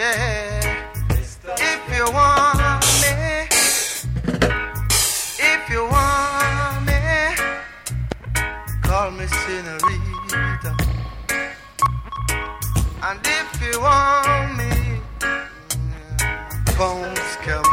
yeah. If you want me, if you want me, call me senorita. And if you want me, phones come